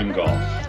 Extreme Golf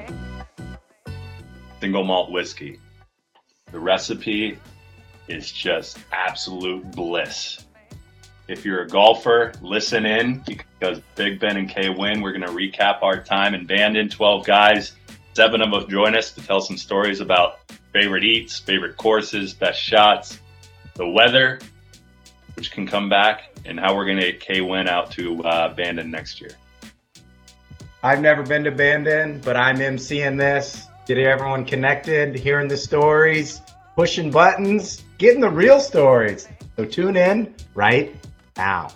single malt whiskey. The recipe is just absolute bliss. If you're a golfer, listen in, because Big Ben and Kay win. We're going to recap our time in Bandon. 12 guys, 7 of us join us to tell some stories about favorite eats, favorite courses, best shots, the weather, which can come back, and how we're going to get Kay win out to Bandon next year. I've never been to Bandon, but I'm emceeing this, getting everyone connected, hearing the stories, pushing buttons, getting the real stories. So tune in right now.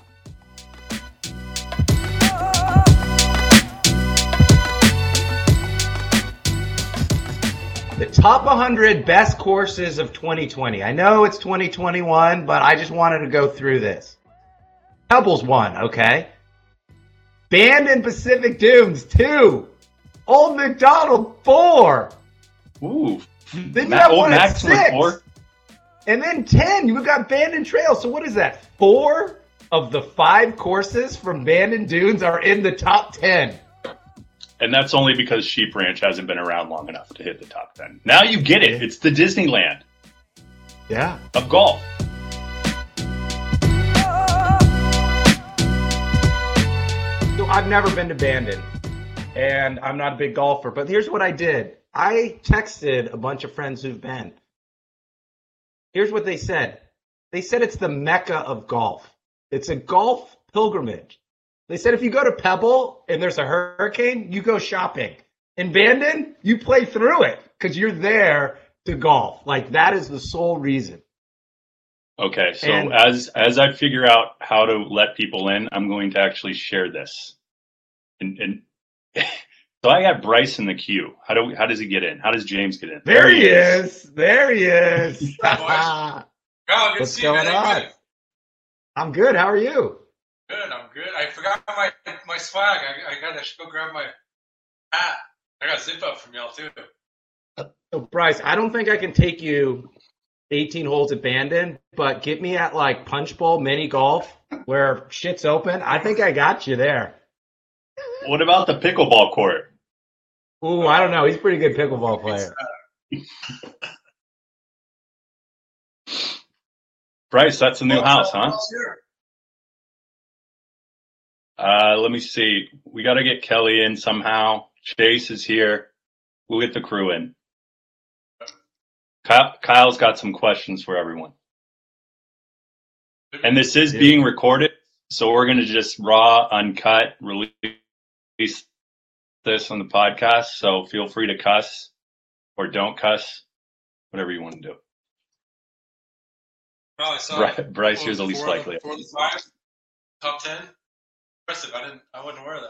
The top 100 best courses of 2020. I know it's 2021, but I just wanted to go through this. Pebbles 1, okay? Bandon Pacific Dunes 2. Old McDonald 4. Ooh. Then you have one at 6. 4. And then 10, you've got Bandon Trail. So what is that? 4 of the 5 courses from Bandon Dunes are in the top 10. And that's only because Sheep Ranch hasn't been around long enough to hit the top 10. Now you get it. It's the Disneyland of golf. So I've never been to Bandon, and I'm not a big golfer. But here's what I did. I texted a bunch of friends who've been. Here's what they said. They said it's the Mecca of golf. It's a golf pilgrimage. They said if you go to Pebble and there's a hurricane, you go shopping. In Bandon, you play through it because you're there to golf. Like, that is the sole reason. Okay, so as I figure out how to let people in, I'm going to actually share this. And so I got Bryce in the queue. How does he get in? How does James get in? There he is. There he is. Oh, good What's to see you, going man. on? I'm good. How are you? Good, I'm good. I forgot my swag. I gotta go grab my hat. I got zip up from y'all too. So, Bryce, I don't think I can take you 18 holes at Bandon, but get me at like Punch Bowl mini golf where shit's open. I think I got you there. What about the pickleball court? Ooh, I don't know. He's a pretty good pickleball player. Bryce, that's a new house, huh? Let me see. We got to get Kelly in somehow. Chase is here. We'll get the crew in. Kyle's got some questions for everyone. And this is being recorded, so we're going to just raw, uncut, release this on the podcast. So feel free to cuss or don't cuss, whatever you want to do. Well, I saw Bryce, here's the least likely. 4 of the 5, top 10. Impressive. I wasn't aware of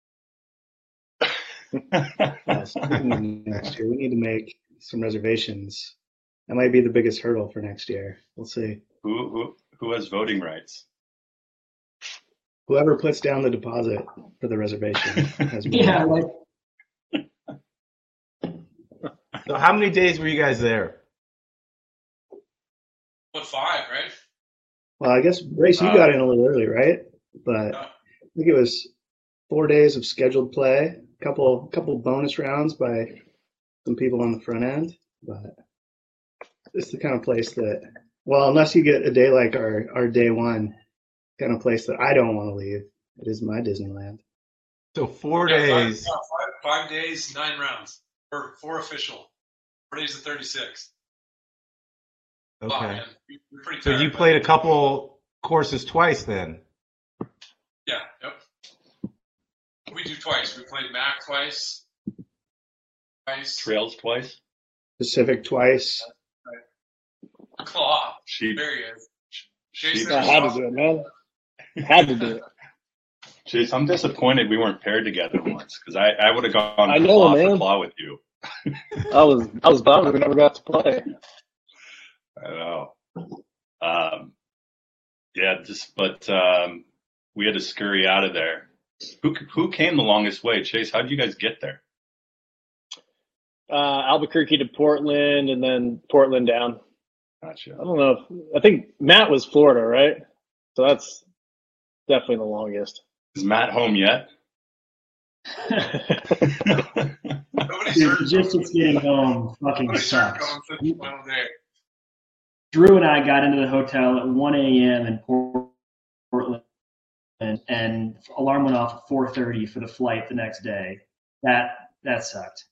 that. Next year, we need to make some reservations. That might be the biggest hurdle for next year. We'll see. Who has voting rights? Whoever puts down the deposit for the reservation has more. Yeah, like So how many days were you guys there? What, 5, right? Well, I guess, Brace, you got in a little early, right? But I think it was 4 days of scheduled play, couple bonus rounds by some people on the front end. But it's the kind of place that, well, unless you get a day like our day one, kind of place that I don't want to leave. It is my Disneyland. So 4 days. 5 days, 9 rounds. Or 4 official. 4 days and 36. Okay. Wow, man. You're pretty So tired, you but- played a couple courses twice then? Yeah, yep. We do twice. We played Mac twice. Trails twice? Pacific twice. Claw. Sheep. There he is. Sheep. I had to do it, man. Had to do it. Chase, I'm disappointed we weren't paired together once, because I would have gone I know, claw for man. claw with you. I was bummed we never got to play. I know. We had to scurry out of there. Who came the longest way? Chase, how did you guys get there? Albuquerque to Portland, and then Portland down. Gotcha. I don't know. I think Matt was Florida, right? So that's definitely the longest. Is Matt home yet? Nobody's Dude, hurt. logistics getting home fucking Nobody's hurt sucks. going to the final day. Drew and I got into the hotel at 1 a.m. in Portland, and alarm went off at 4:30 for the flight the next day. That sucked.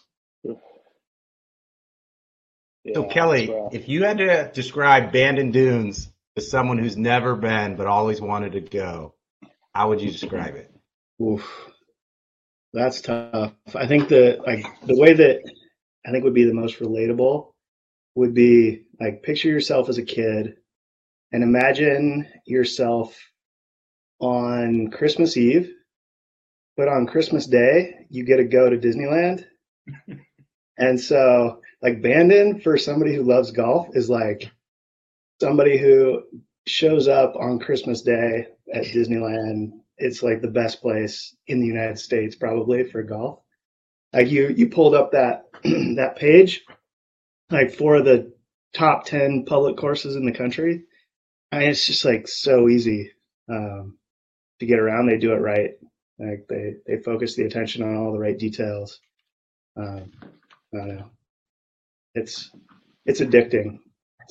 So Yeah, Kelly, that's rough. if you had to describe Bandon Dunes to someone who's never been but always wanted to go, how would you describe it? Oof, that's tough. I think the way that I think would be the most relatable would be like picture yourself as a kid and imagine yourself on Christmas Eve, but on Christmas Day you get to go to Disneyland. And so like Bandon for somebody who loves golf is like somebody who shows up on Christmas Day at Disneyland. It's like the best place in the United States probably for golf. Like you pulled up that that page, like for the top 10 public courses in the country. I mean, it's just like so easy to get around. They do it right. Like they focus the attention on all the right details. I don't know. It's addicting.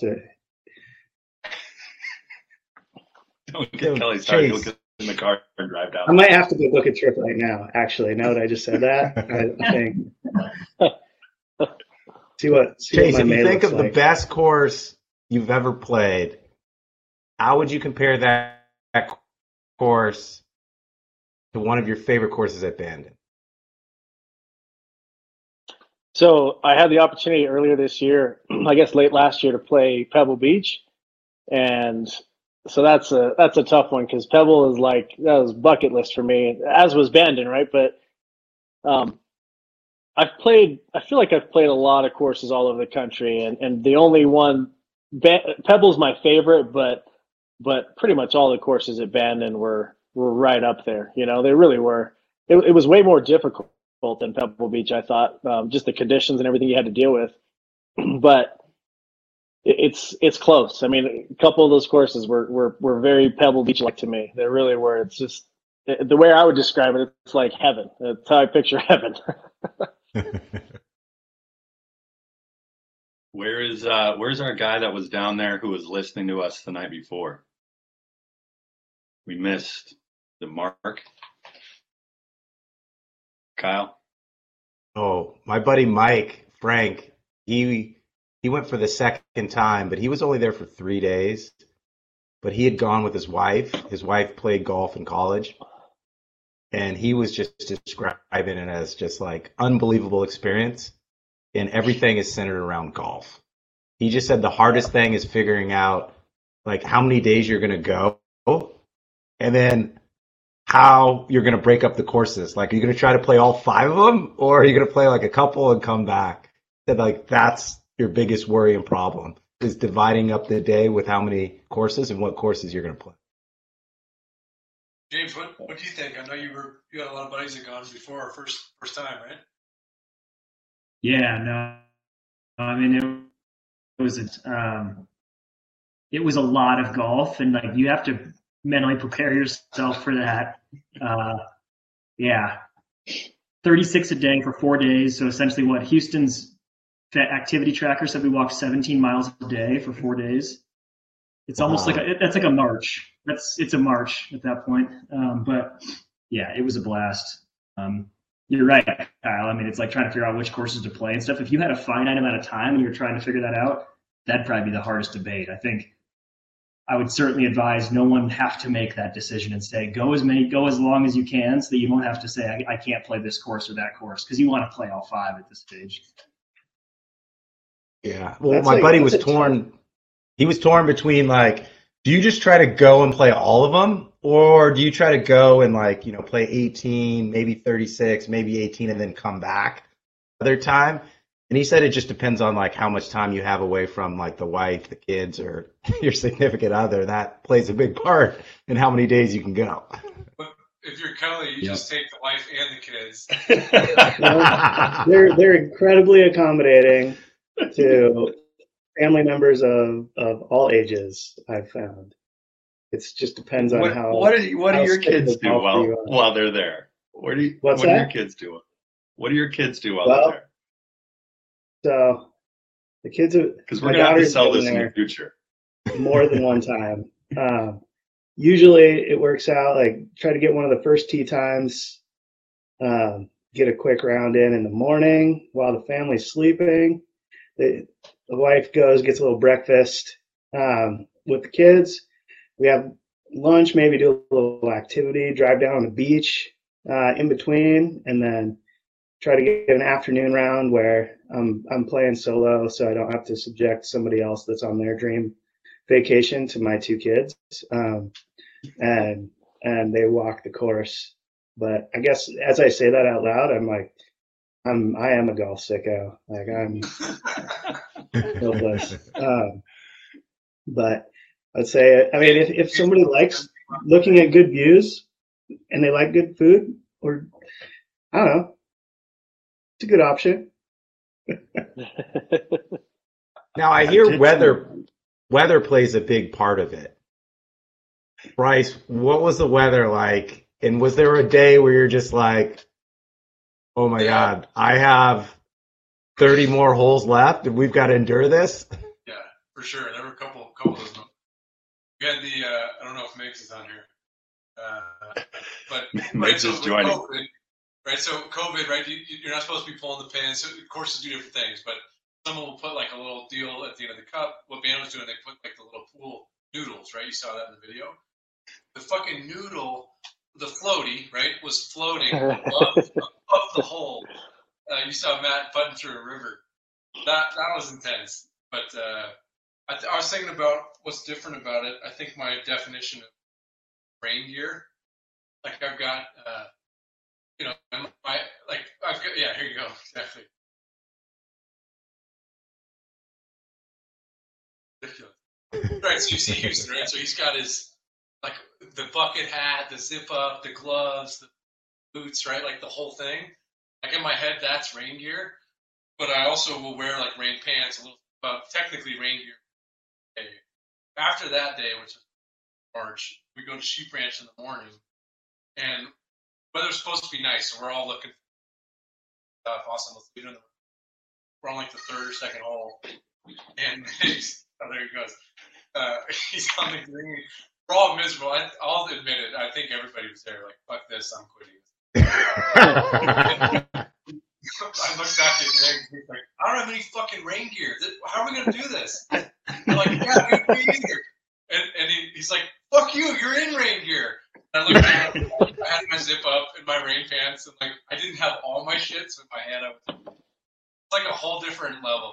Don't Yo, get Kelly started. Chase. He'll get in the car and drive down. I might have to go book a trip right now. Actually, now that I just said that, I think. See what Chase, my if you May think looks of the like. best course you've ever played, how would you compare that course to one of your favorite courses at Bandon? So I had the opportunity earlier this year, I guess late last year, to play Pebble Beach, and so that's a tough one because Pebble is like that was bucket list for me, as was Bandon, right? But I feel like I've played a lot of courses all over the country, and the only one, Pebble's my favorite, but pretty much all the courses at Bandon were right up there. You know, they really were. It was way more difficult than Pebble Beach, I thought, just the conditions and everything you had to deal with. But it's close. I mean, a couple of those courses were very Pebble Beach-like to me. They really were. It's just the way I would describe it. It's like heaven. That's how I picture heaven. Where's our guy that was down there who was listening to us the night before? We missed the Mark. Kyle? Oh, my buddy Mike Frank, he went for the second time, but he was only there for 3 days. But he had gone with his wife. His wife played golf in college. And he was just describing it as just like unbelievable experience. And everything is centered around golf. He just said the hardest thing is figuring out like how many days you're going to go and then how you're going to break up the courses. Like, are you going to try to play all 5 of them, or are you going to play like a couple and come back? Said like that's your biggest worry and problem is dividing up the day with how many courses and what courses you're going to play. James, what do you think? I know you got a lot of buddies that gone before our first time, right? Yeah, no, I mean it was a lot of golf, and like you have to mentally prepare yourself for that. Yeah, 36 a day for 4 days. So essentially, what Houston's activity tracker said, we walked 17 miles a day for 4 days. It's almost like that's like a march. It's a march at that point. But yeah, it was a blast. You're right, Kyle. I mean, it's like trying to figure out which courses to play and stuff. If you had a finite amount of time and you're trying to figure that out, that'd probably be the hardest debate. I think I would certainly advise no one have to make that decision and say, go as long as you can so that you don't have to say, I can't play this course or that course, because you want to play all 5 at this stage. Yeah. Well, my buddy was torn. He was torn between like, do you just try to go and play all of them, or do you try to go and like, you know, play 18, maybe 36, maybe 18, and then come back other time? And he said it just depends on like how much time you have away from like the wife, the kids, or your significant other. That plays a big part in how many days you can go. But if you're Kelly, you just take the wife and the kids. They're incredibly accommodating to family members of all ages, I've found. It just depends on what do your kids do while they're there? What are you? What's what are your that? kids doing? What do your kids do while Well, they're So the kids, Because we're my gonna have to daughter's sell been this in the there future. more than one time. Usually it works out, like try to get one of the first tee times, get a quick round in the morning while the family's sleeping. The wife goes, gets a little breakfast with the kids. We have lunch, maybe do a little activity, drive down on the beach in between, and then try to get an afternoon round where I'm playing solo, so I don't have to subject somebody else that's on their dream vacation to my two kids, and they walk the course. But I guess as I say that out loud, I'm like, I am a golf sicko. Like I'm hopeless. But I'd say, I mean, if somebody likes looking at good views and they like good food, or I don't know, it's a good option. Now I hear weather plays a big part of it. Bryce, what was the weather like? And was there a day where you're just like, oh my God, I have 30 more holes left and we've got to endure this? Yeah, for sure. There were a couple of those moments. We had the, I don't know if Miggs is on here, but Miggs is joining. COVID, right? So COVID, right? You're not supposed to be pulling the pins. So courses do different things, but someone will put like a little deal at the end of the cup. What Band was doing, they put like the little pool noodles, right? You saw that in the video. The fucking noodle, the floaty, right, was floating above the hole. You saw Matt putting through a river. That was intense. But I was thinking about what's different about it. I think my definition of rain gear, like I've got, yeah, here you go, exactly. Right, so you see Houston, right? So he's got his, like, the bucket hat, the zip up, the gloves, the boots, right? Like the whole thing. Like in my head, that's rain gear. But I also will wear like rain pants, technically rain gear. Okay. After that day, which is March, we go to Sheep Ranch in the morning, and weather's supposed to be nice, so we're all looking awesome. We're on like the third or second hole, and there he goes. He's on the green. We're all miserable. I'll admit it. I think everybody was there. Like, fuck this, I'm quitting. I looked back at Greg. He's like, I don't have any fucking rain gear. How are we gonna do this? I'm like, yeah, me either. And he's like, fuck you. You're in rain gear. And I looked down. I had my zip up and my rain pants, and like I didn't have all my shit, so in my head it's like a whole different level.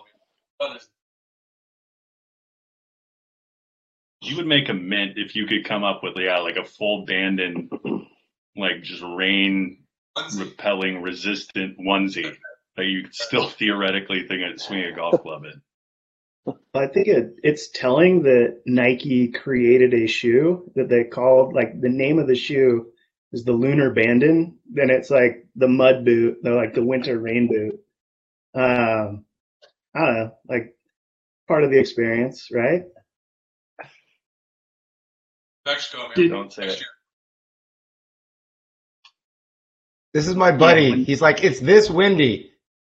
You would make a mint if you could come up with like a full Bandon, like just rain repelling resistant onesie that you still theoretically think I'd swing a golf club in. I think it's telling that Nike created a shoe that they called, like, the name of the shoe is the Lunar Bandon. Then it's like the mud boot. They're like the winter rain boot. I don't know, like part of the experience, right? Mexico, man. Don't say it. This is my buddy. He's like, it's this windy.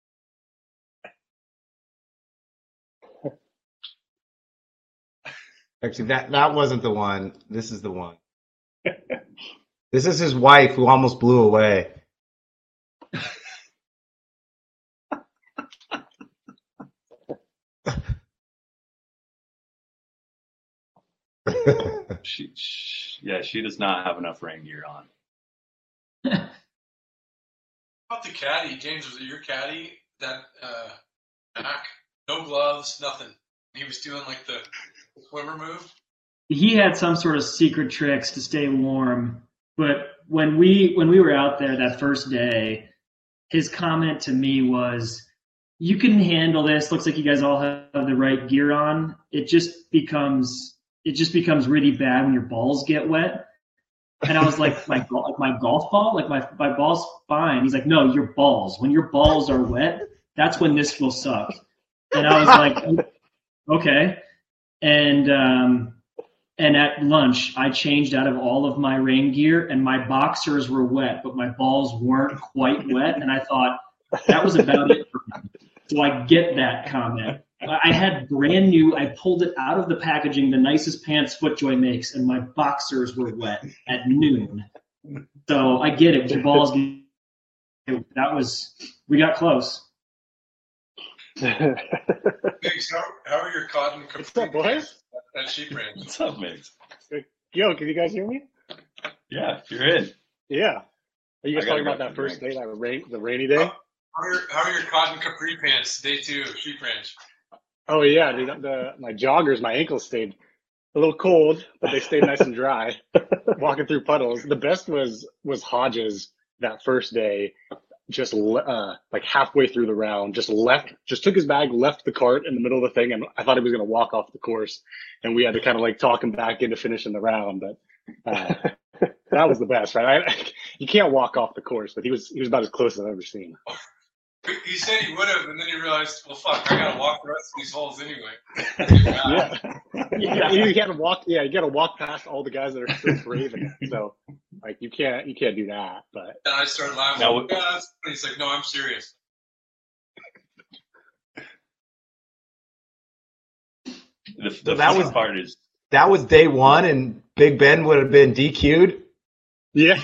Actually, that wasn't the one. This is the one. This is his wife who almost blew away. She does not have enough rain gear on. About the caddy, James, was it your caddy that back? No gloves, nothing. He was doing like the swimmer move. He had some sort of secret tricks to stay warm, but when we were out there that first day, his comment to me was, "You can handle this. Looks like you guys all have the right gear on. It just becomes really bad when your balls get wet." And I was like, my golf ball? Like my ball's fine. He's like, no, your balls. When your balls are wet, that's when this will suck. And I was like, okay. And And at lunch, I changed out of all of my rain gear, and my boxers were wet, but my balls weren't quite wet. And I thought that was about it for me. So I get that comment. I had brand new, I pulled it out of the packaging, the nicest pants FootJoy makes, and my boxers were wet at noon. So I get it. Your balls, we got close. Migs, how are your cotton What's up, boys? at Sheep Ranch? What's up, Migs? Yo, can you guys hear me? Yeah, you're in. Yeah. Are you guys I gotta talking about go that for a first drink. day, the rainy day? How are your cotton capri pants? Day 2 of Sheep Ranch. Oh yeah, dude. My joggers, my ankles stayed a little cold, but they stayed nice and dry. Walking through puddles. The best was Hodges that first day. Just like halfway through the round, just took his bag, left the cart in the middle of the thing, and I thought he was going to walk off the course, and we had to kind of like talk him back into finishing the round. But that was the best, right? You can't walk off the course, but he was about as close as I've ever seen. He said he would have, and then he realized, well, fuck, I gotta walk the rest of these holes anyway. Yeah, you got to walk. Yeah, you got to walk past all the guys that are still braving it. So, like, you can't do that. But And I started laughing. Now, Yeah, that's funny. He's like, no, I'm serious. The So that funny was- part is That was day one, and Big Ben would have been DQ'd. yeah,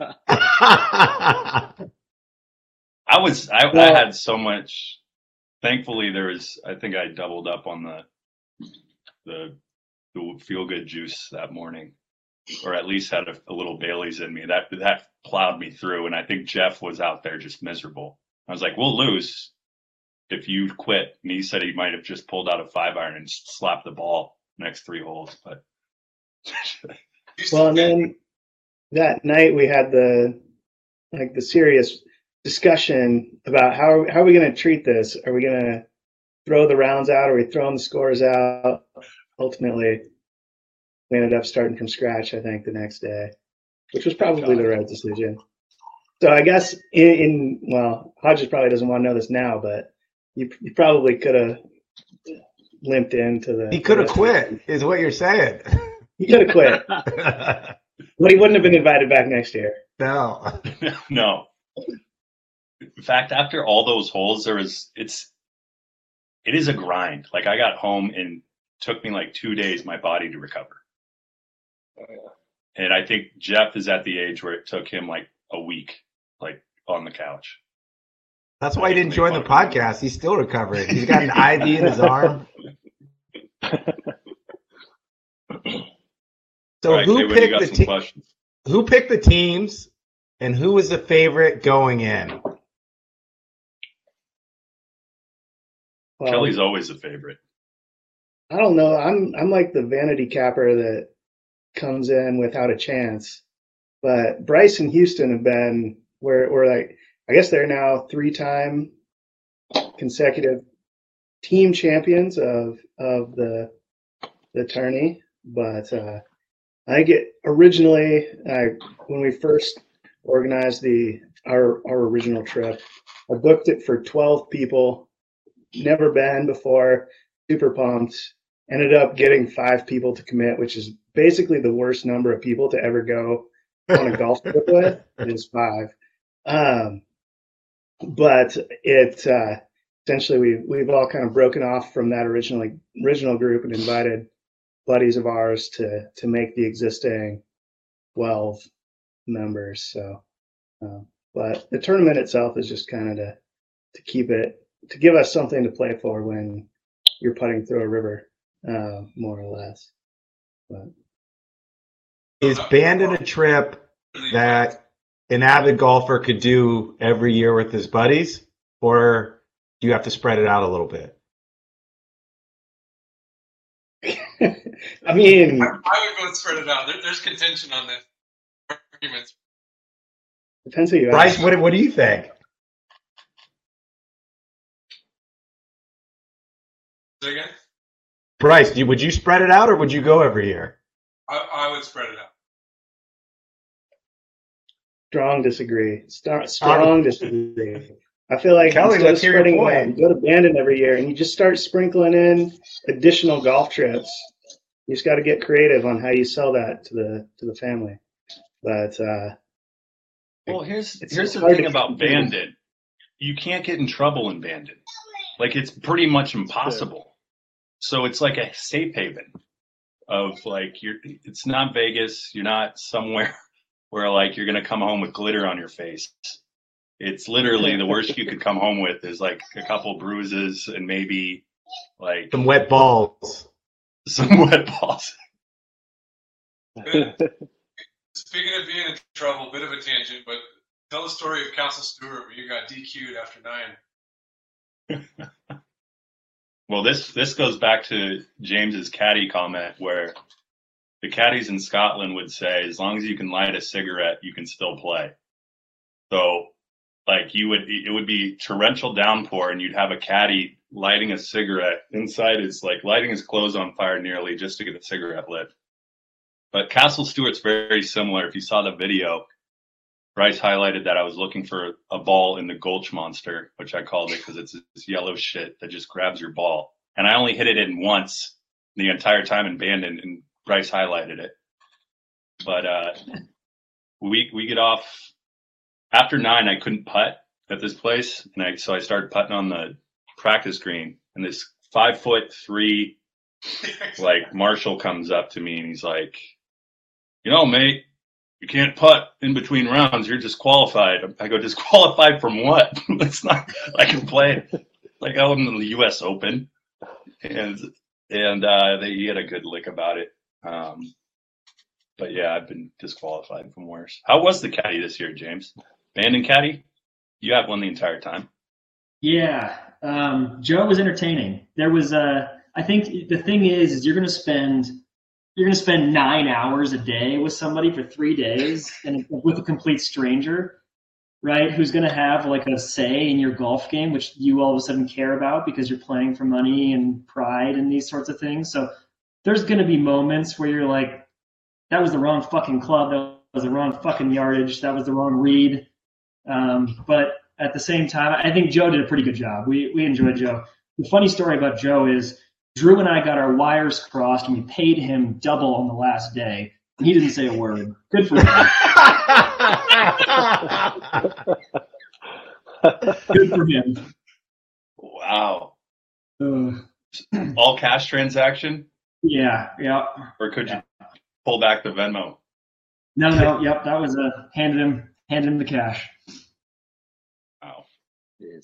I had so much. Thankfully, I think I doubled up on the feel good juice that morning, or at least had a little Bailey's in me. That plowed me through, and I think Jeff was out there just miserable. I was like, "We'll lose if you quit." And he said he might have just pulled out a 5-iron and slapped the ball next 3 holes, but. Well, and then that night we had the serious discussion about how are we going to treat this? Are we going to throw the rounds out? Are we throwing the scores out? Ultimately, we ended up starting from scratch, I think, the next day, which was probably the right decision. So I guess well, Hodges probably doesn't want to know this now, but you probably could have limped into the. He could have quit, is what you're saying. He could have quit, but he wouldn't have been invited back next year. No. No. In fact, after all those holes, it is a grind. Like, I got home and took me like 2 days, my body to recover. And I think Jeff is at the age where it took him like a week, like on the couch. That's why he didn't join the podcast. He's still recovering. He's got an IV in his arm. So All right, Kay, you got some questions. who picked the teams, and who was the favorite going in? Well, Kelly's always a favorite. I don't know. I'm like the vanity capper that comes in without a chance. But Bryce and Houston have been we're like, I guess they're now 3-time consecutive team champions of the tourney. But I think originally when we first organized our original trip, I booked it for 12 people. Never been before. Super pumped. Ended up getting 5 people to commit, which is basically the worst number of people to ever go on a golf trip with. It is 5. But it essentially we've all kind of broken off from that original group and invited buddies of ours to make the existing 12 members. So, but the tournament itself is just kind of to keep it, to give us something to play for when you're putting through a river, more or less. But Is Bandon a trip that an avid golfer could do every year with his buddies, or do you have to spread it out a little bit? I mean, I would go and spread it out. There's contention on this. Arguments. depends who you Bryce, ask. what do you think? Say again? Bryce, would you spread it out, or would you go every year? I would spread it out. Strong disagree. Strong disagree. I feel like Kelly, instead of let's hear your spreading it point. out, you go to Bandon every year and you just start sprinkling in additional golf trips You just got to get creative on how you sell that to the family. But well, here's the hard thing to about compete. Bandon. You can't get in trouble in Bandon. Like, it's pretty much impossible. So it's like a safe haven of like, it's not Vegas. You're not somewhere where like you're gonna come home with glitter on your face. It's literally the worst you could come home with is like a couple bruises and maybe like Some wet balls. some wet balls. Speaking of being in trouble, bit of a tangent, but tell the story of Castle Stewart where you got DQ'd after 9. Well, this goes back to James's caddy comment where the caddies in Scotland would say, as long as you can light a cigarette, you can still play. So like it would be torrential downpour and you'd have a caddy lighting a cigarette. Inside is like lighting his clothes on fire nearly just to get a cigarette lit. But Castle Stewart's very similar. If you saw the video, Bryce highlighted that I was looking for a ball in the Gulch Monster, which I called it because it's this yellow shit that just grabs your ball. And I only hit it in once the entire time in Bandon, and Bryce highlighted it. But we get off after 9. I couldn't putt at this place, and so I started putting on the practice green. And this 5'3" like Marshall comes up to me and he's like, "You know, mate, you can't putt in between rounds. You're disqualified." I go, "Disqualified from what?" It's not. I can play like I was in the U.S. Open, and he had a good lick about it. But yeah, I've been disqualified from worse. How was the caddy this year, James? Bandon caddy? You had one the entire time. Yeah, Joe was entertaining. There was I think the thing is you're gonna spend 9 hours a day with somebody for 3 days and with a complete stranger, right? Who's gonna have like a say in your golf game, which you all of a sudden care about because you're playing for money and pride and these sorts of things. So there's gonna be moments where you're like, that was the wrong fucking club, that was the wrong fucking yardage, that was the wrong read. But at the same time, I think Joe did a pretty good job. We enjoyed Joe. The funny story about Joe is Drew and I got our wires crossed and we paid him double on the last day. And he didn't say a word. Good for him. Good for him. Wow. All cash transaction? Yeah. Or could you pull back the Venmo? No. Yep. That was handed him the cash. Wow. Jeez.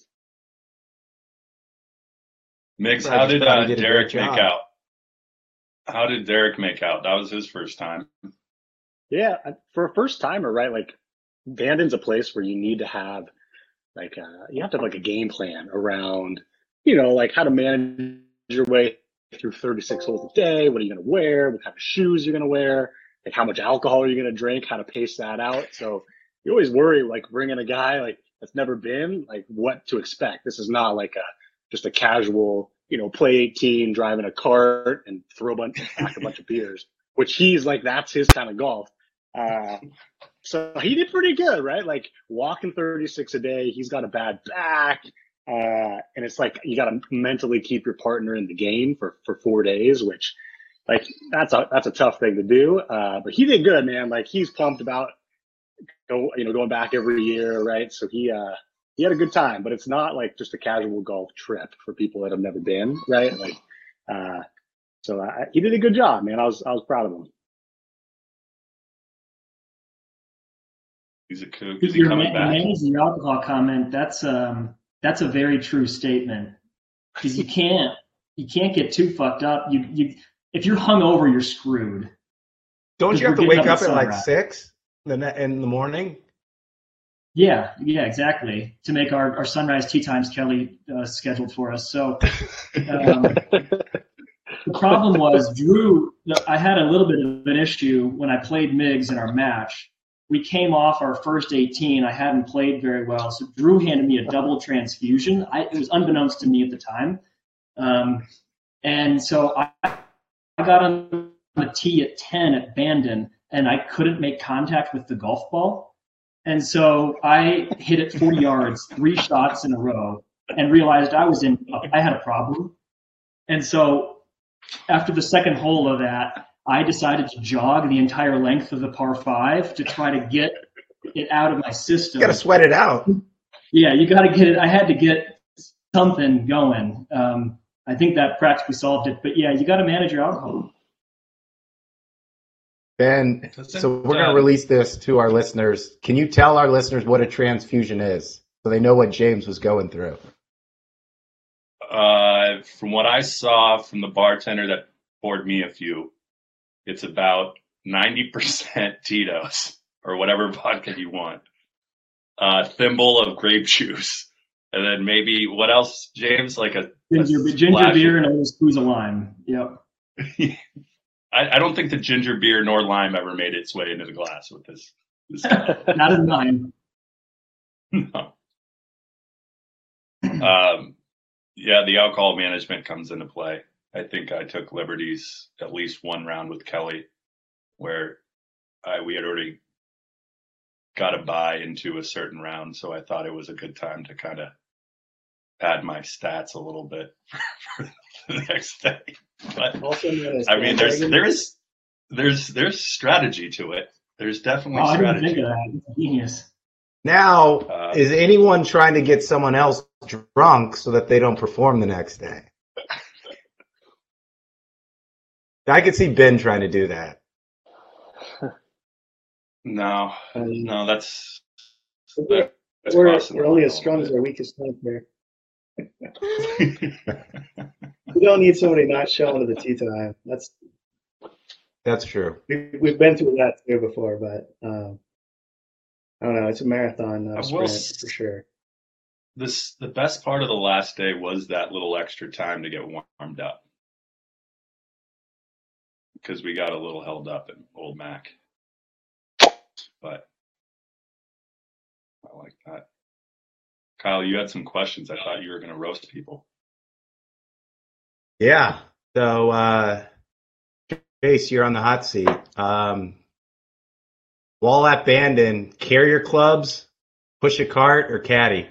Mix, Brad how did probably did a Derek great make job. out? How did Derek make out? That was his first time. Yeah, for a first timer, right? Like Bandon's a place where you need to have like you have to have like a game plan around, like how to manage your way through 36 holes a day. What are you going to wear? What kind of shoes you're going to wear? Like how much alcohol are you going to drink? How to pace that out? So you always worry like bringing a guy like that's never been, like what to expect. This is not like just a casual, play 18, driving a cart and pack a bunch of beers, which he's like, that's his kind of golf. So he did pretty good, right? Like walking 36 a day, he's got a bad back. And it's like, you got to mentally keep your partner in the game for 4 days, which like, that's a tough thing to do. But he did good, man. Like he's pumped about going back every year. Right. So he had a good time, but it's not like just a casual golf trip for people that have never been, right? Like, so he did a good job, man. I was proud of him. Is he coming back? The alcohol comment, that's a very true statement. Because you can't get too fucked up. If you're hungover, you're screwed. Don't you have to wake up at like 6 in the morning? Yeah, exactly. To make our sunrise tea times Kelly scheduled for us. So the problem was Drew. I had a little bit of an issue when I played Miggs in our match. We came off our first 18. I hadn't played very well, so Drew handed me a double transfusion. It was unbeknownst to me at the time, and so I got on the tee at 10 at Bandon, and I couldn't make contact with the golf ball. And so I hit it 40 yards, 3 shots in a row, and realized I had a problem. And so after the second hole of that, I decided to jog the entire length of the par 5 to try to get it out of my system. You got to sweat it out. Yeah, you got to get it. I had to get something going. I think that practically solved it. But yeah, you got to manage your alcohol. Ben, so we're going to release this to our listeners. Can you tell our listeners what a transfusion is so they know what James was going through? From what I saw from the bartender that poured me a few, it's about 90% Tito's or whatever vodka you want. Thimble of grape juice. And then maybe, what else, James? Like a ginger beer and a little squeeze of lime. Yep. I don't think the ginger beer nor lime ever made its way into the glass with this guy. Not in mine. No. Yeah, the alcohol management comes into play. I think I took liberties at least one round with Kelly where we had already got a buy into a certain round, so I thought it was a good time to kind of pad my stats a little bit for the next day. But Also known as I mean, there's strategy to it. There's definitely I didn't strategy. think of that. It's genius. Now, is anyone trying to get someone else drunk so that they don't perform the next day? I could see Ben trying to do that. No, that's we're only as strong as our weakest link here. We don't need somebody not showing to the tee time. That's true. We've been through that too before, but I don't know. It's a marathon, not a sprint for sure. The best part of the last day was that little extra time to get warmed up because we got a little held up in Old Mac. But I like that. Kyle, you had some questions. I thought you were going to roast people. Yeah. So, Chase, you're on the hot seat. While at Bandon, carrier clubs, push a cart, or caddy?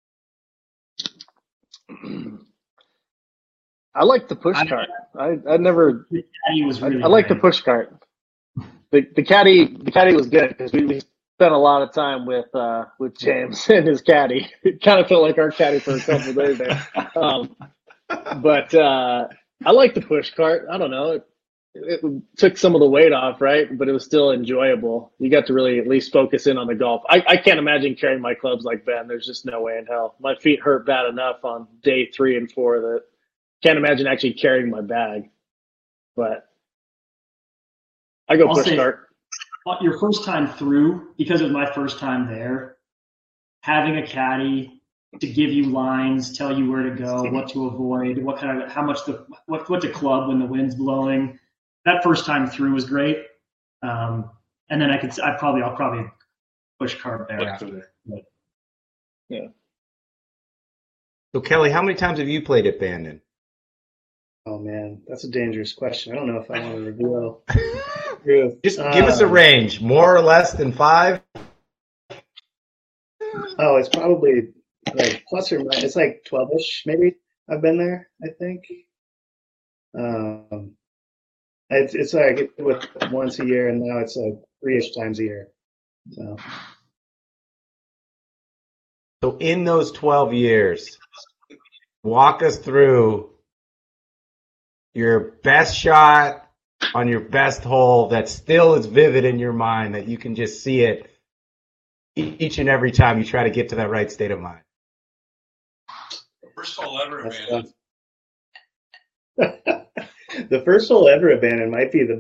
I like the push cart. I never. The caddy was really I like the great. push cart. The caddy was good because we spent a lot of time with James and his caddy. It kind of felt like our caddy for a couple of days there. But I like the push cart. I don't know. It took some of the weight off, right? But it was still enjoyable. You got to really at least focus in on the golf. I can't imagine carrying my clubs like Ben. There's just no way in hell. My feet hurt bad enough on day 3 and 4 that can't imagine actually carrying my bag. But I go push cart. Your first time through, because it was my first time there, having a caddy to give you lines, tell you where to go, what to avoid, what to club when the wind's blowing. That first time through was great. And then I'll probably push cart thereafter. But, yeah. So, Kelly, how many times have you played at Bandon? Oh man, that's a dangerous question. I don't know if I want to reveal. Just give us a range, more or less than 5. Oh, it's probably like plus or minus. It's like 12-ish, maybe. I've been there, I think. It's like I get with once a year, and now it's like 3-ish times a year. So in those 12 years, walk us through your best shot on your best hole that still is vivid in your mind, that you can just see it each and every time you try to get to that right state of mind. First hole ever, man. The first hole ever abandoned might be the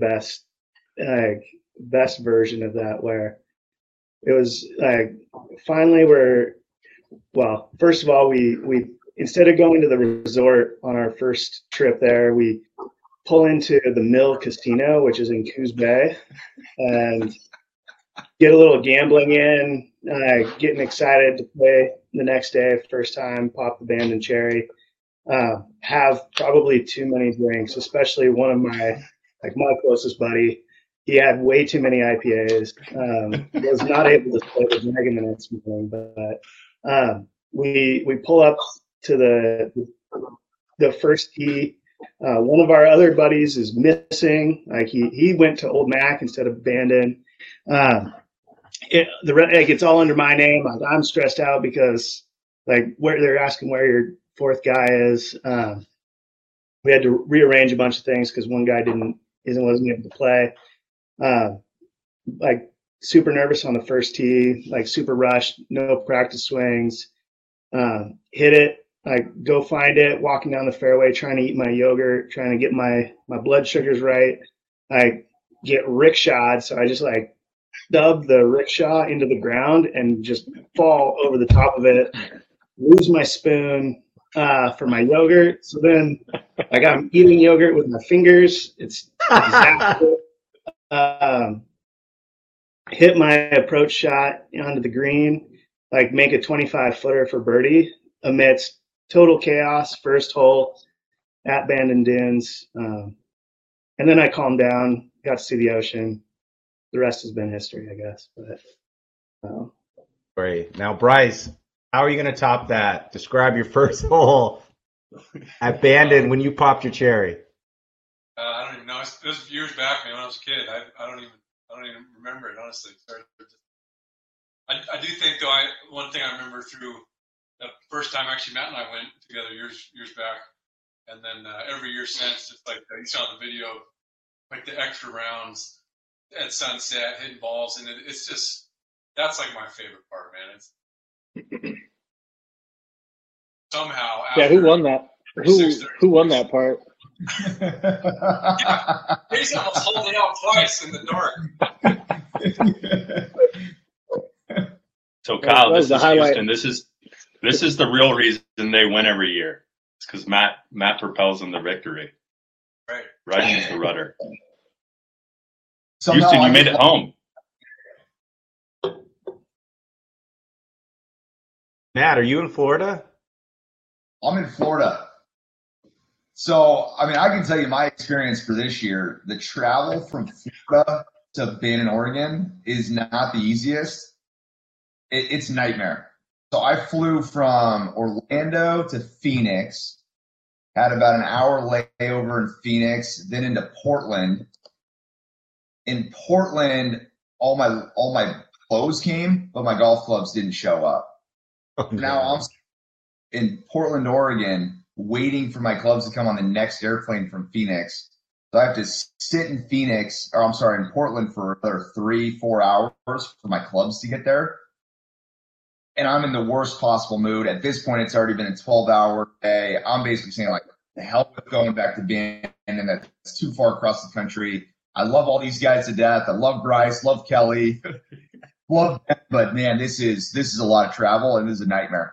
best version of that, where it was like finally first of all, we instead of going to the resort on our first trip there, we pull into the Mill Casino, which is in Coos Bay, and get a little gambling in, getting excited to play the next day, first time, pop the Bandon cherry. Have probably too many drinks, especially one of my closest buddy. He had way too many IPAs. Was not able to play with Megan the next morning, but we pull up to the first tee One of our other buddies is missing. Like he went to Old Mac instead of Bandon. It's all under my name. I'm stressed out because like where they're asking where your fourth guy is. We had to rearrange a bunch of things because one guy wasn't able to play. Like super nervous on the first tee, like super rushed, no practice swings. Hit it, like go find it, walking down the fairway, trying to eat my yogurt, trying to get my blood sugars right. I get rickshawed, so I just like stub the rickshaw into the ground and just fall over the top of it, lose my spoon for my yogurt. So then like I'm eating yogurt with my fingers. It's disaster. Hit my approach shot onto the green, like make a 25-footer for birdie amidst total chaos, first hole at Bandon Dunes. And then I calmed down, got to see the ocean. The rest has been history, I guess. But Great. Now, Bryce, how are you going to top that? Describe your first hole at Bandon when you popped your cherry. I don't even know. It was years back, man. When I was a kid, I don't even remember it, honestly. I do think, though, one thing I remember through the first time actually Matt and I went together years back, and then every year since, just like you saw the video, like the extra rounds at sunset, hitting balls, and it's just, that's like my favorite part, man. It's somehow. Yeah, who won that? Who won that part? Yeah, Casey almost holding out twice in the dark. So Kyle, this is highlight. Houston. This is the real reason they win every year. It's because Matt propels them to victory. Right into the rudder. Houston, you made it home. Matt, are you in Florida? I'm in Florida. So, I mean, I can tell you my experience for this year. The travel from Florida to Bandon, Oregon is not the easiest. It's a nightmare. So I flew from Orlando to Phoenix, had about an hour layover in Phoenix, then into Portland. In Portland, all my clothes came, but my golf clubs didn't show up. Oh, no. Now I'm in Portland, Oregon, waiting for my clubs to come on the next airplane from Phoenix. So I have to sit in in Portland for another 3-4 hours for my clubs to get there. And I'm in the worst possible mood. At this point, it's already been a 12-hour day. I'm basically saying, like, the hell with going back to Bandon, and that's too far across the country. I love all these guys to death. I love Bryce, love Kelly, love them, but man, this is a lot of travel, and this is a nightmare.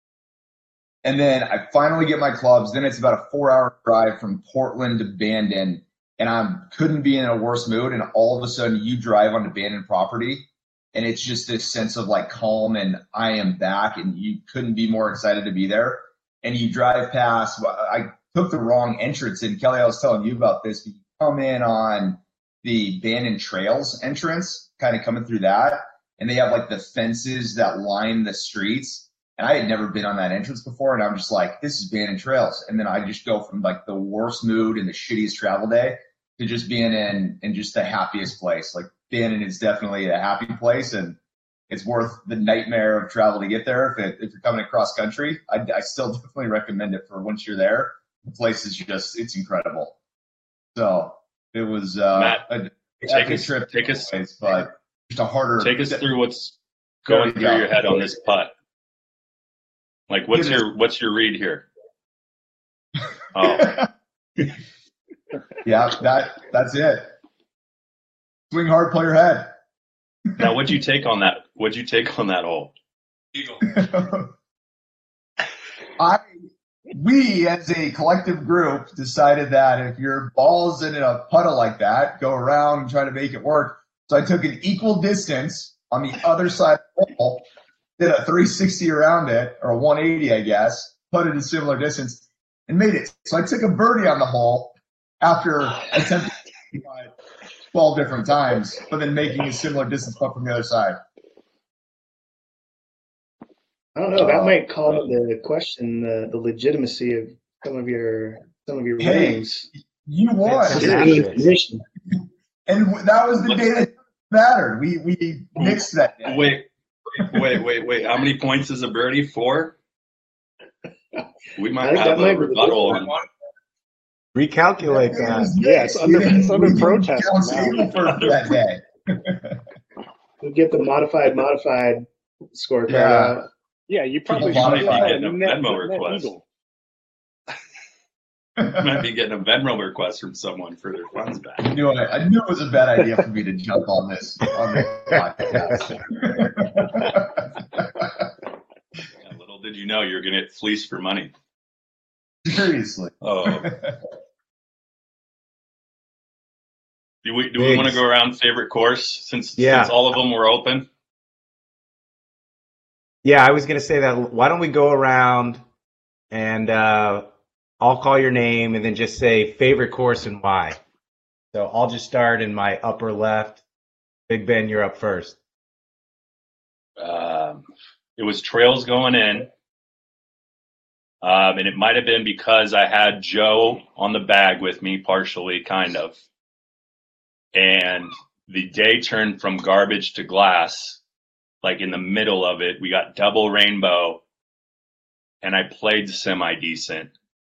And then I finally get my clubs. Then it's about a 4-hour drive from Portland to Bandon, and I couldn't be in a worse mood. And all of a sudden, you drive onto Bandon property, and it's just this sense of like calm, and I am back, and you couldn't be more excited to be there. And you drive past. I took the wrong entrance, and Kelly, I was telling you about this. You come in on the Bandon Trails entrance, kind of coming through that, and they have like the fences that line the streets. And I had never been on that entrance before, and I'm just like, this is Bandon Trails. And then I just go from like the worst mood and the shittiest travel day to just being in just the happiest place. Like Bandon is definitely a happy place, and it's worth the nightmare of travel to get there. If you're coming across country, I still definitely recommend it for once you're there. The place is just, it's incredible. So it was Matt, a take us trip, but just a harder. Take us through what's going through your head on this putt. Like, what's your read here? Oh, yeah, that's it. Swing hard, play your head. now what'd you take on that? What'd you take on that hole? Eagle. We as a collective group decided that if your ball's in a puddle like that, go around and try to make it work. So I took an equal distance on the other side of the hole, did a 360 around it, or a 180, I guess, put it a similar distance, and made it. So I took a birdie on the hole after attempting 12 different times, but then making a similar distance putt from the other side. I don't know. That might call into question the legitimacy of some of your some of your Hey, wins. You won. Fantastic. You're in good position. And that was the day that mattered. We mixed that day. Wait. How many points is a birdie? 4? We I might think have that might a be the rebuttal difference. on. Recalculate It that. was Yeah, mixed. it's under- We didn't- it's under we didn't protest count now. Sable for that day. We'll get the modified scorecard Yeah. out. Yeah, you probably Triple should modified. have Getting a Venmo request. Might be getting a Venmo request from someone for their funds back. I knew it was a bad idea for me to jump on this podcast. Yeah, little did you know you're going to get fleeced for money. Seriously. Oh. Do we want to go around favorite course since all of them were open? Yeah, I was going to say that. Why don't we go around and I'll call your name and then just say favorite course and why. So I'll just start in my upper left. Big Ben, you're up first. It was trails going in. And it might have been because I had Joe on the bag with me, partially, kind of. And the day turned from garbage to glass, like in the middle of it. We got double rainbow, and I played semi-decent.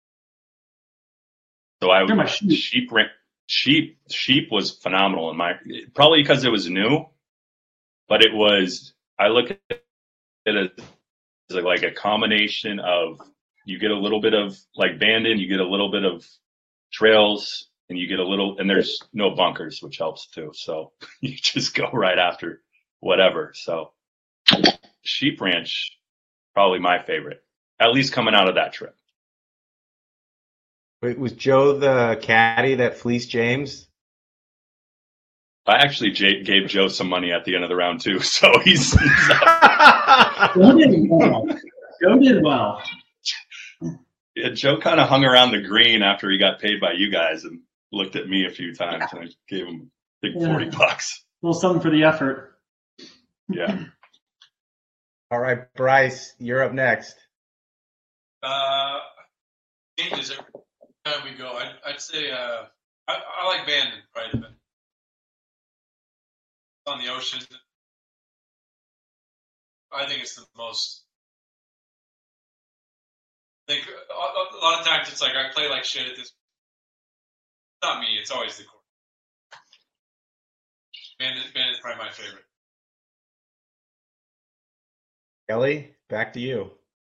So I was sheep was phenomenal in my, probably because it was new, but it was, I look at it as like a combination of, you get a little bit of like Bandon, you get a little bit of trails, and you get a little, and there's no bunkers, which helps too. So you just go right after whatever. So Sheep Ranch, probably my favorite, at least coming out of that trip. Wait, was Joe the caddy that fleeced James? I actually gave Joe some money at the end of the round too, so he's Joe did well. Joe did well. Yeah, Joe kind of hung around the green after he got paid by you guys and looked at me a few times, and I gave him a big $40. A little something for the effort. Yeah. All right, Bryce, you're up next. Changes every time we go. I'd say I like Bandon quite a bit. On the ocean, I think it's the most. I think a lot of times it's like I play like shit at this. It's not me. It's always the court. Bandon is probably my favorite. Kelly, back to you.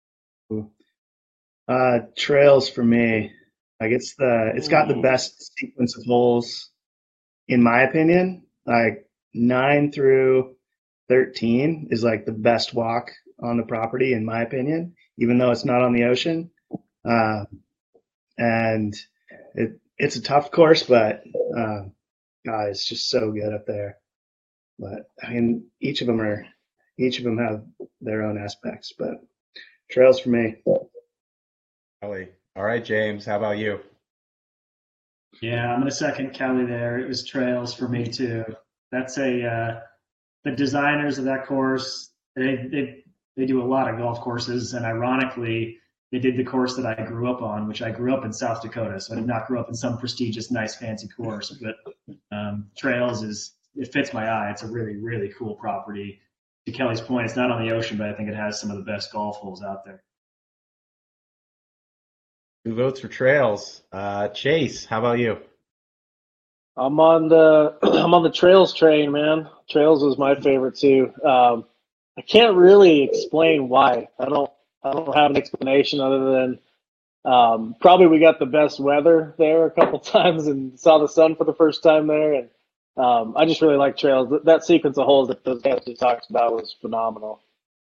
Trails for me. Like it's got the best sequence of holes, in my opinion. Like 9 through 13 is like the best walk on the property, in my opinion, even though it's not on the ocean. And it's a tough course, but God, it's just so good up there. But I mean, each of them have their own aspects, but trails for me. Kelly. All right, James, how about you? Yeah, I'm going to second Kelly there. It was trails for me too. That's the designers of that course. They do a lot of golf courses, and ironically, they did the course that I grew up on, which I grew up in South Dakota. So I did not grow up in some prestigious, nice, fancy course. But trails it fits my eye. It's a really, really cool property. To Kelly's point, it's not on the ocean, but I think it has some of the best golf holes out there. 2 votes for trails. Chase, how about you? I'm on the trails train, man. Trails was my favorite too. I can't really explain why. I don't have an explanation other than probably we got the best weather there a couple times and saw the sun for the first time there, and I just really like trails. That sequence of holes that those guys just talked about was phenomenal.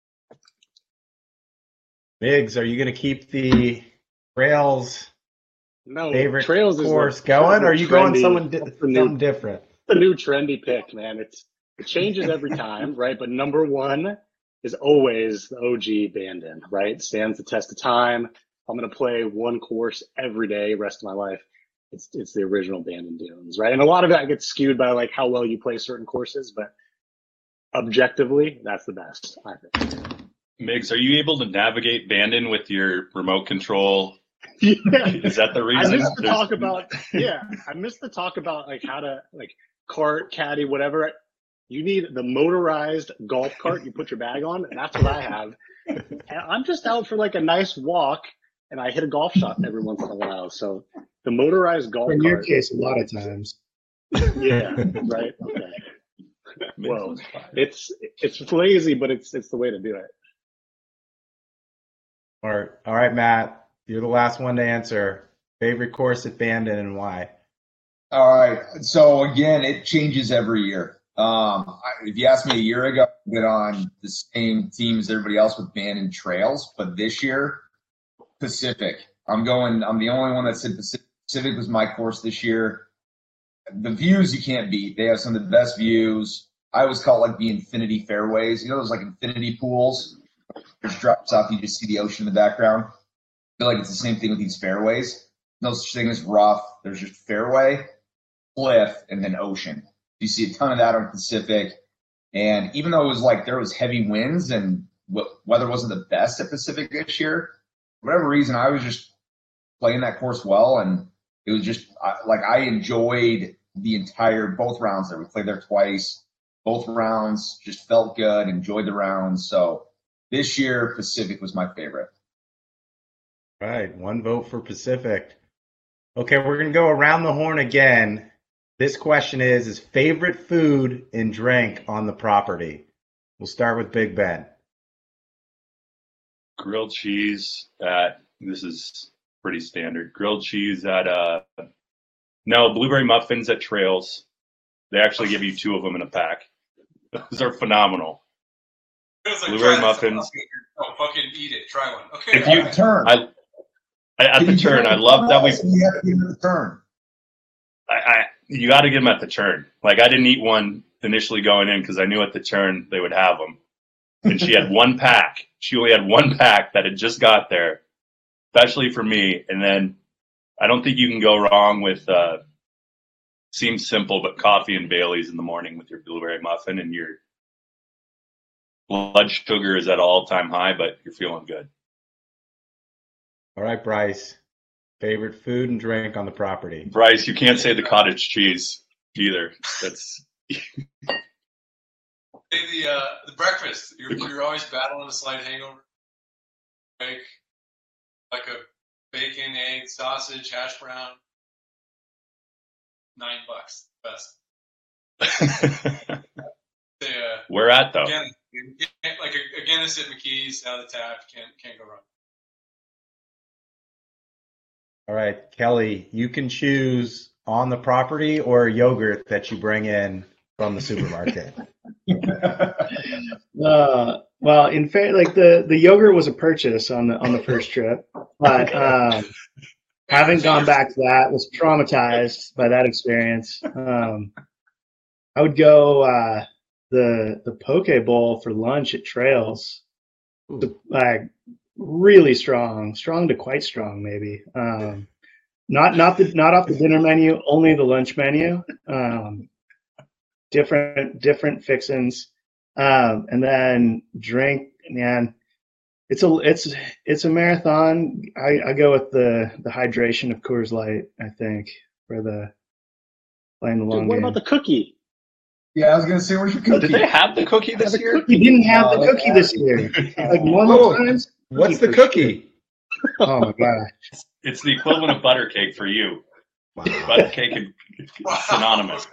Biggs, are you going to keep the trails favorite trails course is going, or are you going something different? The new trendy pick, man. It changes every time, right? But number one is always the OG Bandon, right? Stands the test of time. I'm going to play one course every day, rest of my life. It's the original Bandon Dunes, right? And a lot of that gets skewed by like how well you play certain courses, but objectively, that's the best, I think. Migs, are you able to navigate Bandon with your remote control Yeah. Is that the I reason? missed the talk about I missed the talk about like how to like cart, caddy, whatever. You need the motorized golf cart you put your bag on, and that's what I have. And I'm just out for like a nice walk, and I hit a golf shot every once in a while. So the motorized golf In your cart. case, a lot of times. Yeah, right. Okay. Well, it's lazy, but it's the way to do it. All right, Matt. You're the last one to answer. Favorite course at Bandon and why? All right. So again, it changes every year. If you asked me a year ago, I'd been on the same team as everybody else with Bandon Trails, but this year, Pacific. I'm the only one that said Pacific. Pacific was my course this year. The views you can't beat. They have some of the best views. I always call it like the infinity fairways. You know those like infinity pools? It just drops off, you just see the ocean in the background. I feel like it's the same thing with these fairways. No such thing as rough. There's just fairway, cliff, and then ocean. You see a ton of that on Pacific. And even though it was like there was heavy winds and weather wasn't the best at Pacific this year, for whatever reason, I was just playing that course well. And it was just I enjoyed both rounds there. We played there twice. Both rounds just felt good, enjoyed the rounds. So this year, Pacific was my favorite. Right, one vote for Pacific. Okay, we're going to go around the horn again. This question is favorite food and drink on the property? We'll start with Big Ben. Grilled cheese this is pretty standard. Grilled cheese blueberry muffins at Trails. They actually give you 2 of them in a pack. Those are phenomenal. Like, blueberry muffins. Oh, fucking eat it. Try one. Okay. If you turn. At the turn, I love that we. You have to give it the turn. You got to get them at the turn. Like I didn't eat one initially going in because I knew at the turn they would have them. And she had one pack. She only had one pack that had just got there, especially for me. And then I don't think you can go wrong with. Seems simple, but coffee and Bailey's in the morning with your blueberry muffin, and your blood sugar is at an all-time high, but you're feeling good. All right, Bryce. Favorite food and drink on the property? Bryce, you can't say the cottage cheese either. That's the breakfast. You're always battling a slight hangover. Like a bacon, egg, sausage, hash brown. $9, best. Where at though? Again, like a Guinness at McKee's out of the tap. Can't go wrong. All right, Kelly, you can choose on the property or yogurt that you bring in from the supermarket. Well, in fact, like the yogurt was a purchase on the first trip, but haven't gone back to that. Was traumatized by that experience. I would go the poke bowl for lunch at Trails. Like really strong to quite strong, maybe. Not off the dinner menu, only the lunch menu. Different fixins, and then drink. Man, it's a marathon. I go with the hydration of Coors Light. I think for playing the long game. What about the cookie? Yeah, I was gonna say, where's your cookie? Did they have the cookie this year? You didn't have the cookie this year. Like normal times. What's the cookie? Oh my gosh. It's the equivalent of butter cake for you. Wow. Butter cake is synonymous.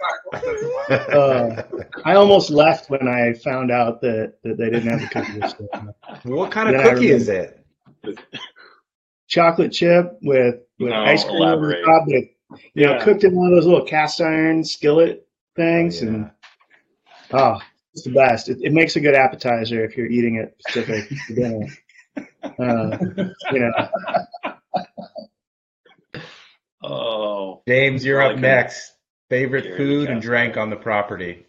I almost left when I found out that they didn't have the cookie this year. What kind of cookie is it? Chocolate chip with ice cream on the top, with cooked in one of those little cast iron skillet things, and it's the best. It makes a good appetizer if you're eating it Pacific for dinner. Oh, James, you're up next. Favorite food and drink on the property?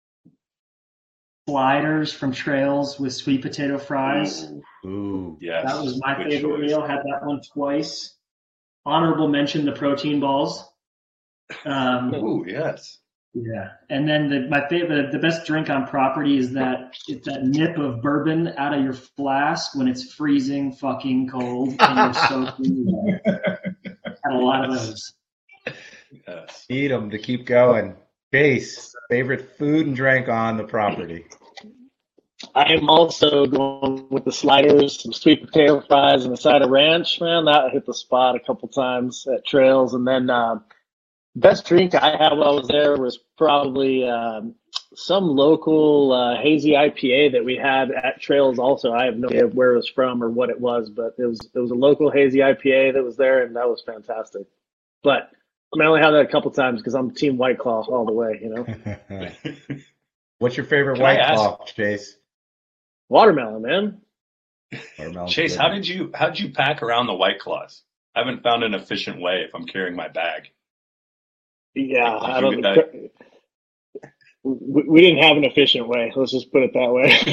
Sliders from Trails with sweet potato fries. Ooh, yes. That was my favorite meal. Had that one twice. Honorable mention: the protein balls. Ooh, yes. Yeah, and then my favorite, the best drink on property is that nip of bourbon out of your flask when it's freezing fucking cold and you're soaking wet. Had a lot of those. Yes. Eat them to keep going. Chase, favorite food and drink on the property. I am also going with the sliders, some sweet potato fries, and a side of ranch. Man, that hit the spot a couple times at Trails. And then best drink I had while I was there was probably some local hazy IPA that we had at Trails. Also, I have no idea where it was from or what it was, but it was a local hazy IPA that was there, and that was fantastic. But I only had that a couple times because I'm Team White Claw all the way. You know. What's your favorite Can I White ask- Claw, Chase? Watermelon, man. Watermelon's Chase, good. how did you pack around the White Claws? I haven't found an efficient way if I'm carrying my bag. Yeah, Like, I you don't. We didn't have an efficient way. Let's just put it that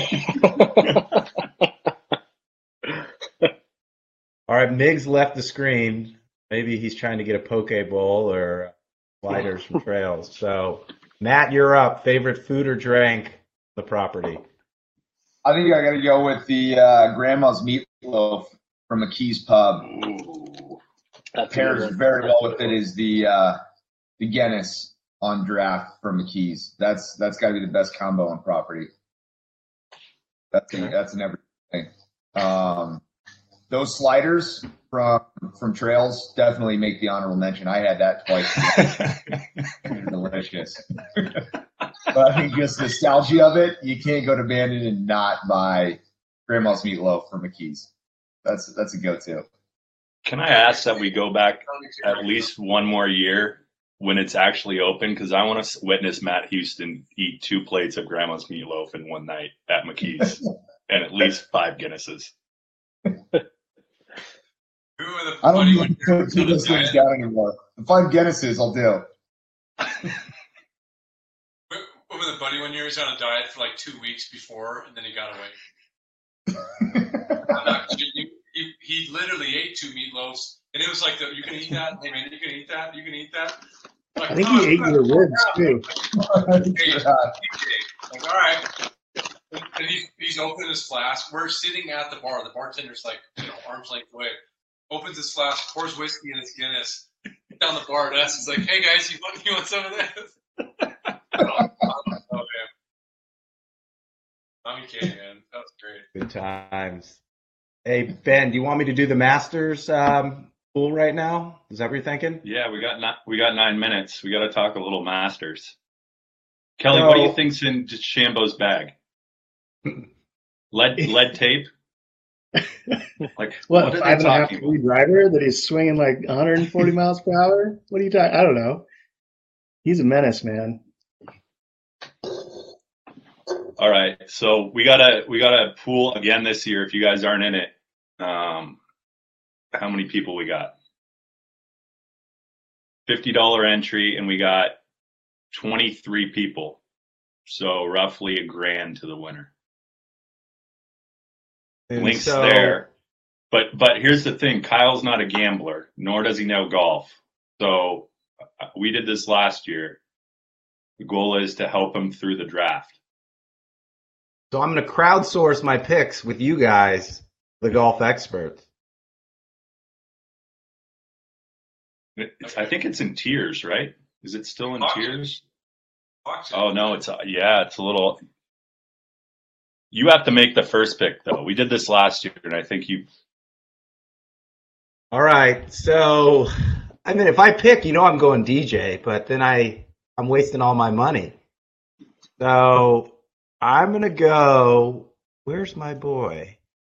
way. All right, Miggs left the screen. Maybe he's trying to get a poke bowl or sliders from Trails. So, Matt, you're up. Favorite food or drink on the property? I think I got to go with the grandma's meatloaf from McKee's Pub. Ooh. That's a good Pairs one. very well with it is the Guinness on draft from McKee's. That's got to be the best combo on property. That's an everything. Those sliders from Trails definitely make the honorable mention. I had that twice. Delicious. But I think just nostalgia of it, you can't go to Bandon and not buy Grandma's Meatloaf from McKee's. That's a go-to. Can I ask that we go back at least one more year when it's actually open? Because I want to witness Matt Houston eat 2 plates of Grandma's Meatloaf in one night at McKee's and at least 5 Guinnesses. I don't even put those things down anymore. The 5 Guinnesses I'll do. With a buddy one year, he was on a diet for like 2 weeks before, and then he got away. I'm not kidding you. He literally ate 2 meatloafs, and it was like, you can eat that? Hey, man, you can eat that? You can eat that? Like, I think he ate your ribs too. Like, all right. And he's opened his flask. We're sitting at the bar. The bartender's like, arm's length away. Opens his flask, pours whiskey in his Guinness down the bar at us. He's like, hey, guys, you want some of this? Oh, man. I'm kidding, man. That was great. Good times. Hey, Ben, do you want me to do the Masters pool right now? Is that what you're thinking? Yeah, we got 9 minutes. We got to talk a little Masters. Kelly, what do you think's in Shambo's bag? Lead tape? Like What, what are five they and a half talking degree driver that he's swinging like 140 miles per hour? What are you talking? I don't know. He's a menace, man. All right, so we got a pool again this year. If you guys aren't in it, how many people we got? $50 entry, and we got 23 people, so roughly $1,000 to the winner. And Links so- there, but here's the thing: Kyle's not a gambler, nor does he know golf. So we did this last year. The goal is to help him through the draft. So I'm going to crowdsource my picks with you guys, the golf experts. I think it's in tiers, right? Is it still in tiers? Auction. Oh no, it's a little. You have to make the first pick though. We did this last year, and I think you. All right. So, I mean, if I pick, I'm going DJ, but then I'm wasting all my money. So I'm going to go. Where's my boy?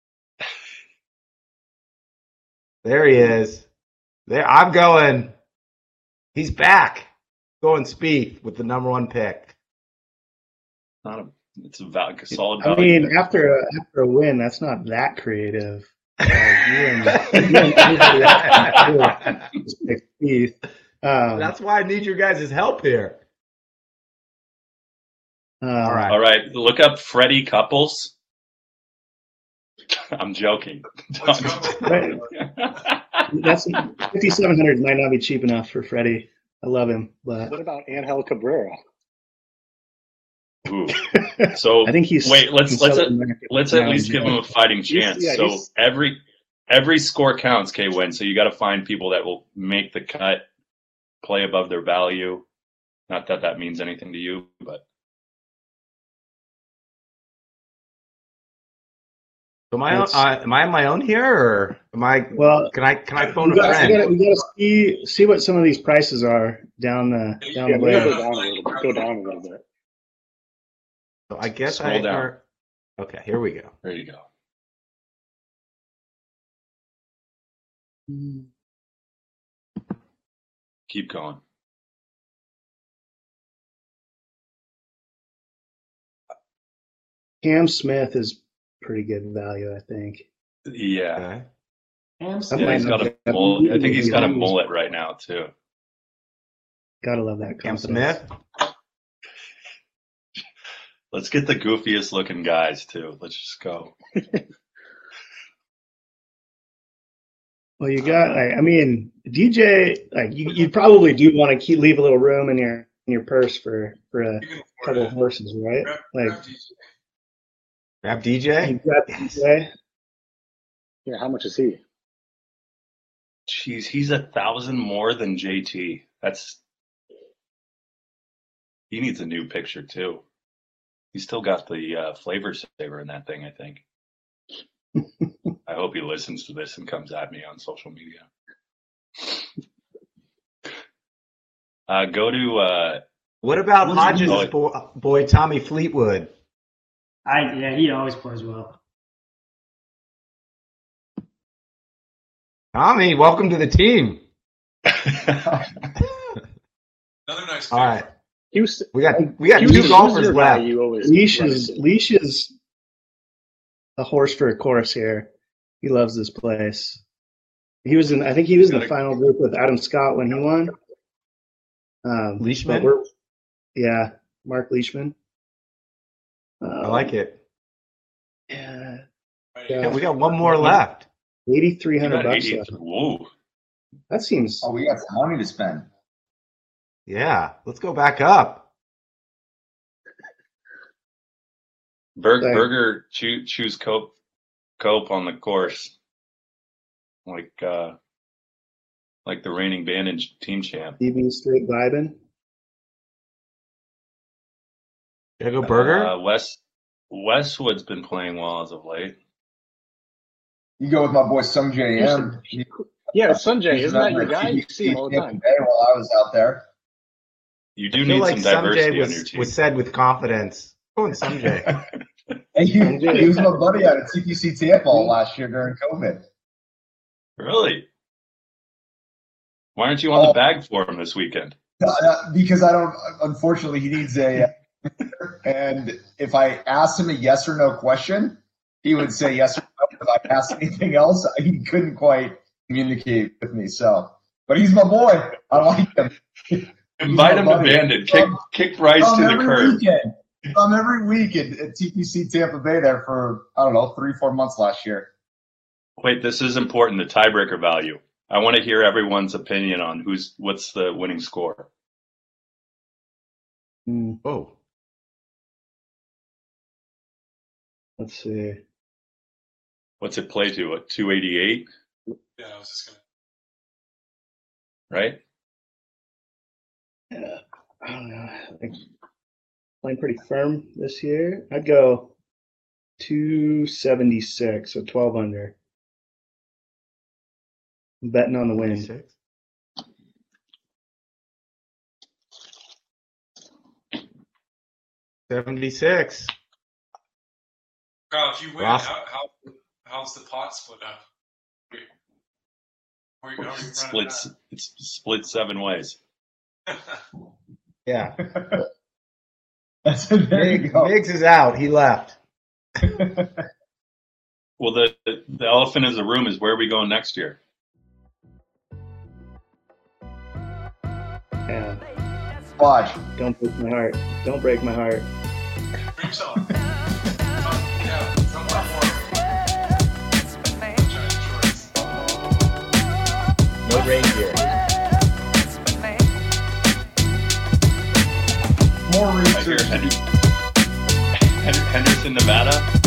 There he is. There. I'm going. He's back. Going Spieth with the number 1 pick. It's a solid I value. mean, after a win, that's not that creative. You and everybody else just pick Spieth. That's why I need your guys' help here. All right. All right, look up Freddie Couples. I'm joking. Let's go. Right. That's 5,700 might not be cheap enough for Freddie. I love him, but What about Angel Cabrera? Ooh. So I think he's. wait. Let's in South America at now. least give him a fighting chance. yeah, So he's- every score counts, K-Win. So you got to find people that will make the cut, play above their value. Not that that means anything to you, but So am I on my own here, or am I? Well, Can I phone we a friend? we gotta see what some of these prices are down the Yeah, way. we gotta go down a little bit. So I guess Scroll down. Okay, here we go. there you go. Keep going. Cam Smith is pretty good value, I think. Yeah. Okay. Cam I Smith. Yeah, might he's not got a get- mullet. I think he's got a mullet right now too. Gotta love that. Cam confidence. Smith. Let's get the goofiest looking guys too. Let's just go. Well, you got. I mean, DJ. Like you probably do want to leave a little room in your purse for a You can afford couple it. of horses, right? Grab Like DJ. Grab you DJ. got DJ. Yeah, how much is he? Jeez, he's 1,000 more than JT. He needs a new picture too. He's still got the flavor saver in that thing, I think. I hope he listens to this and comes at me on social media. Go to What about What's Hodges' it? boy Tommy Fleetwood? Yeah, he always plays well. Tommy, welcome to the team. Another nice All right, Houston. we got Houston, two golfers who's your left. guy you always Leash run is into? a horse for a course here. He loves this place. I think he was in the final group with Adam Scott when he won. Leishman? But Mark Leishman. I like it. Yeah, Right. Yeah, we got one more left. you $8,300 got bucks 80. left. Whoa. That seems. Oh, we got some money to spend. Yeah, let's go back up. Thanks. Berger choose Cope on the course. Like the reigning Bandon team champ. DB straight vibing. Should I go Burger? Westwood's been playing well as of late. You go with my boy Sung J M. Yeah, Sanjay, isn't that your guy? You see him all the time. While I was out there. You I do feel need like some diversity Sanjay on your team. was said with confidence. Going Sanjay. And he was my buddy out at TPC Tampa last year during COVID. Really? Why aren't you on the bag for him this weekend? Because I don't. Unfortunately, he needs a. And if I asked him a yes or no question, he would say yes or no. If I asked anything else, he couldn't quite communicate with me. So, but he's my boy. I like him. Invite him to Bandon. Kick Bryce to the curb. Weekend. I'm every week at TPC Tampa Bay there for, I don't know, 3-4 months last year. Wait, this is important. The tiebreaker value. I want to hear everyone's opinion on what's the winning score. Oh, Let's see. What's it play to? A 288, Yeah, I was just gonna. right? Yeah, I don't know. Like, playing pretty firm this year. I'd go 276, so 12 under. I'm betting on the win. 26. $76. Kyle, if you win, Ross. how's the pot split up? Where you going? It's split 7 ways. Yeah. There you go. Miggs is out. He left. Well, the elephant in the room is where are we going next year? Yeah. Watch. Don't break my heart. Don't break my heart. Dream song. Yeah, some more. No reindeer. More I hear research. in Nevada.